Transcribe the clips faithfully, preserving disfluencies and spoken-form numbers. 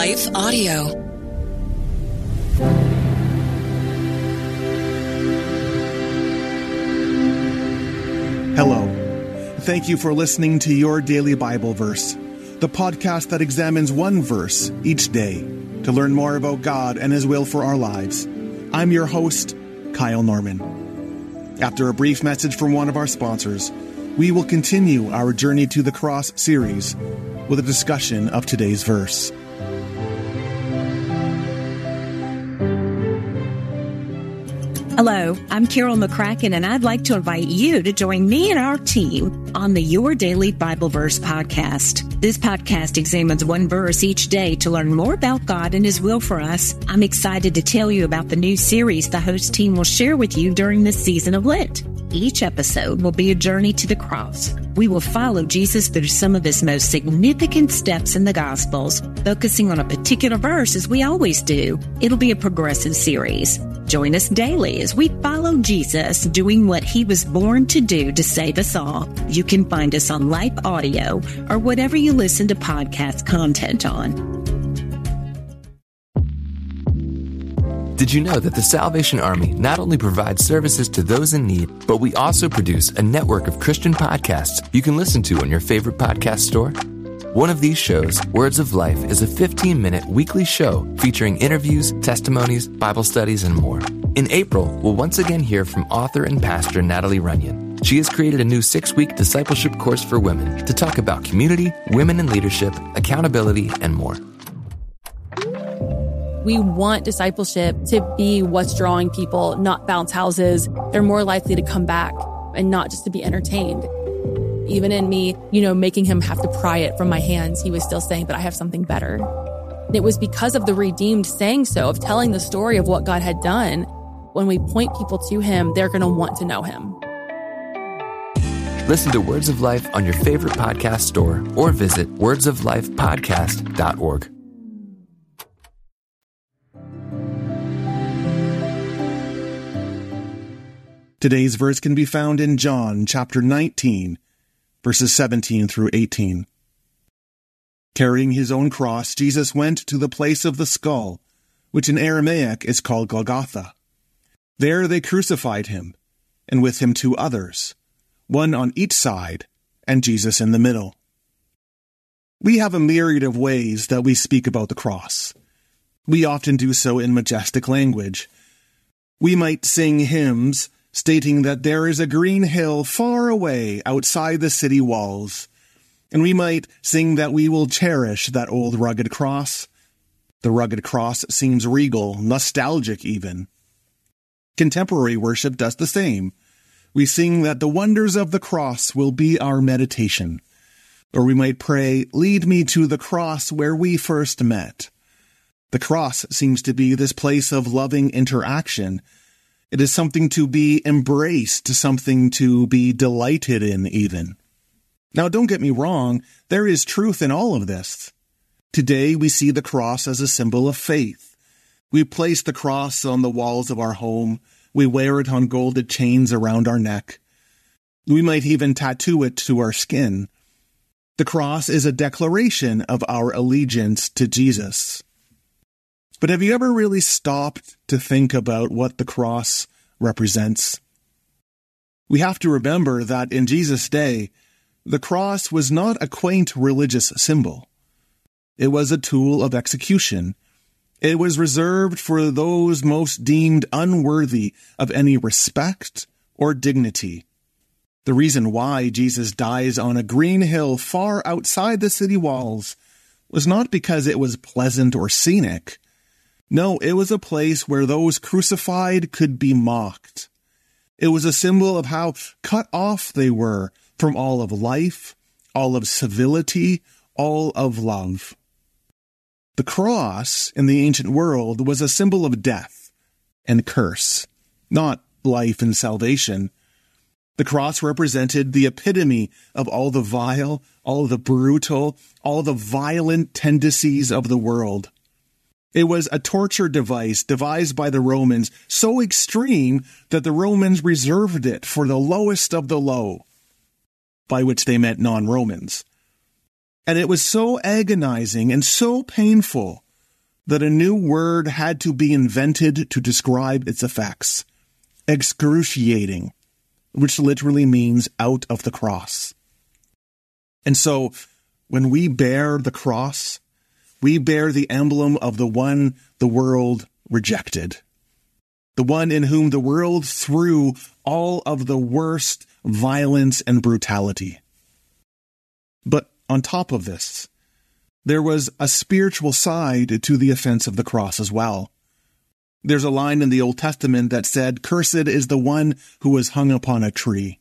Life Audio. Hello. Thank you for listening to Your Daily Bible Verse, the podcast that examines one verse each day to learn more about God and His will for our lives. I'm your host, Kyle Norman. After a brief message from one of our sponsors, we will continue our Journey to the Cross series with a discussion of today's verse. Hello, I'm Carol McCracken, and I'd like to invite you to join me and our team on the Your Daily Bible Verse podcast. This podcast examines one verse each day to learn more about God and His will for us. I'm excited to tell you about the new series the host team will share with you during this season of Lent. Each episode will be a journey to the cross. We will follow Jesus through some of His most significant steps in the Gospels, focusing on a particular verse as we always do. It'll be a progressive series. Join us daily as we follow Jesus doing what He was born to do to save us all. You can find us on Life Audio or whatever you listen to podcast content on. Did you know that the Salvation Army not only provides services to those in need, but we also produce a network of Christian podcasts you can listen to on your favorite podcast store? One of these shows, Words of Life, is a fifteen-minute weekly show featuring interviews, testimonies, Bible studies, and more. In April, we'll once again hear from author and pastor Natalie Runyon. She has created a new six-week discipleship course for women to talk about community, women in leadership, accountability, and more. We want discipleship to be what's drawing people, not bounce houses. They're more likely to come back and not just to be entertained. Even in me, you know, making him have to pry it from my hands, he was still saying, but I have something better. And it was because of the redeemed saying so, of telling the story of what God had done. When we point people to Him, they're going to want to know Him. Listen to Words of Life on your favorite podcast store or visit words of life podcast dot org. Today's verse can be found in John chapter nineteen, verses seventeen through eighteen. Carrying His own cross, Jesus went to the place of the skull, which in Aramaic is called Golgotha. There they crucified Him, and with Him two others, one on each side, and Jesus in the middle. We have a myriad of ways that we speak about the cross. We often do so in majestic language. We might sing hymns stating that there is a green hill far away outside the city walls, and we might sing that we will cherish that old rugged cross. The rugged cross seems regal, nostalgic even. Contemporary worship does the same. We sing that the wonders of the cross will be our meditation. Or we might pray, lead me to the cross where we first met. The cross seems to be this place of loving interaction. It is something to be embraced, something to be delighted in even. Now, don't get me wrong, there is truth in all of this. Today, we see the cross as a symbol of faith. We place the cross on the walls of our home. We wear it on golded chains around our neck. We might even tattoo it to our skin. The cross is a declaration of our allegiance to Jesus. But have you ever really stopped to think about what the cross represents? We have to remember that in Jesus' day, the cross was not a quaint religious symbol. It was a tool of execution. It was reserved for those most deemed unworthy of any respect or dignity. The reason why Jesus dies on a green hill far outside the city walls was not because it was pleasant or scenic. No, it was a place where those crucified could be mocked. It was a symbol of how cut off they were from all of life, all of civility, all of love. The cross in the ancient world was a symbol of death and curse, not life and salvation. The cross represented the epitome of all the vile, all the brutal, all the violent tendencies of the world. It was a torture device devised by the Romans so extreme that the Romans reserved it for the lowest of the low, by which they meant non-Romans. And it was so agonizing and so painful that a new word had to be invented to describe its effects. Excruciating, which literally means out of the cross. And so, when we bear the cross, we bear the emblem of the one the world rejected. The one in whom the world threw all of the worst violence and brutality. But on top of this, there was a spiritual side to the offense of the cross as well. There's a line in the Old Testament that said, "Cursed is the one who was hung upon a tree."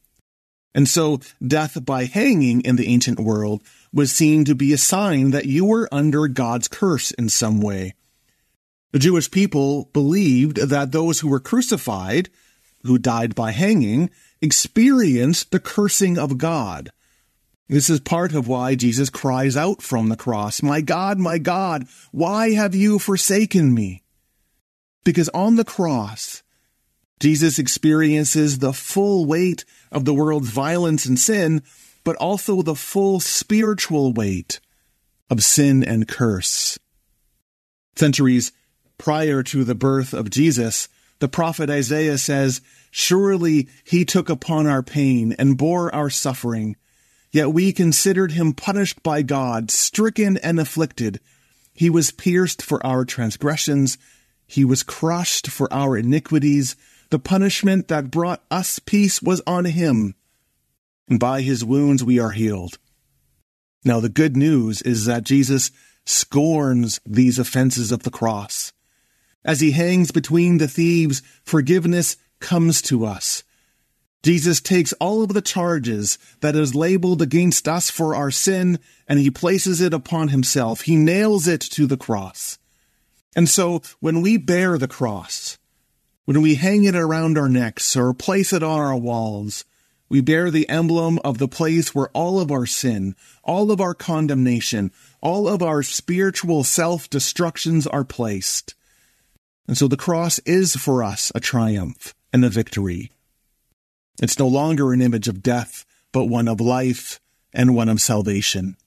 And so death by hanging in the ancient world was seen to be a sign that you were under God's curse in some way. The Jewish people believed that those who were crucified, who died by hanging, experienced the cursing of God. This is part of why Jesus cries out from the cross, "My God, my God, why have you forsaken me?" Because on the cross, Jesus experiences the full weight of the world's violence and sin, but also the full spiritual weight of sin and curse. Centuries prior to the birth of Jesus, the prophet Isaiah says, "Surely he took upon our pain and bore our suffering. Yet we considered him punished by God, stricken and afflicted. He was pierced for our transgressions. He was crushed for our iniquities. The punishment that brought us peace was on him, and by his wounds we are healed." Now the good news is that Jesus scorns these offenses of the cross. As he hangs between the thieves, forgiveness comes to us. Jesus takes all of the charges that is labeled against us for our sin, and he places it upon himself. He nails it to the cross. And so when we bear the cross, when we hang it around our necks or place it on our walls, we bear the emblem of the place where all of our sin, all of our condemnation, all of our spiritual self-destructions are placed. And so the cross is for us a triumph and a victory. It's no longer an image of death, but one of life and one of salvation.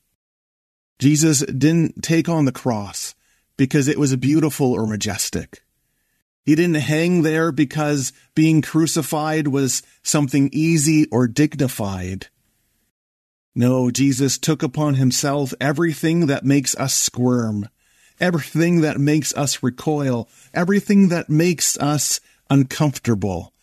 Jesus didn't take on the cross because it was beautiful or majestic. He didn't hang there because being crucified was something easy or dignified. No, Jesus took upon himself everything that makes us squirm, everything that makes us recoil, everything that makes us uncomfortable.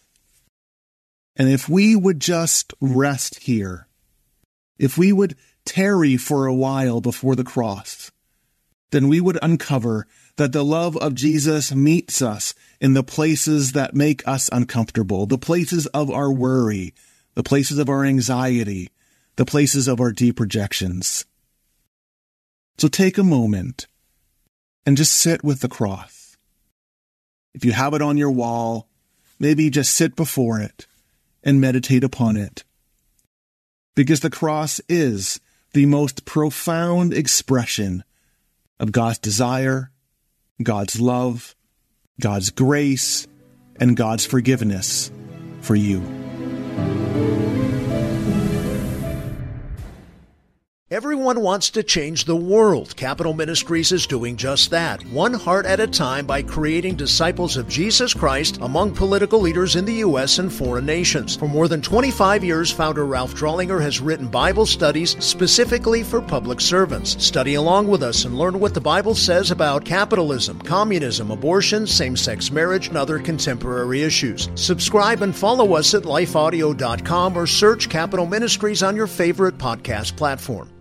And if we would just rest here, if we would tarry for a while before the cross, then we would uncover that the love of Jesus meets us in the places that make us uncomfortable, the places of our worry, the places of our anxiety, the places of our deep rejections. So take a moment and just sit with the cross. If you have it on your wall, maybe just sit before it and meditate upon it. Because the cross is the most profound expression of God's desire, God's love, God's grace, and God's forgiveness for you. Everyone wants to change the world. Capital Ministries is doing just that, one heart at a time, by creating disciples of Jesus Christ among political leaders in the U S and foreign nations. For more than twenty-five years, founder Ralph Drollinger has written Bible studies specifically for public servants. Study along with us and learn what the Bible says about capitalism, communism, abortion, same-sex marriage, and other contemporary issues. Subscribe and follow us at life audio dot com or search Capital Ministries on your favorite podcast platform.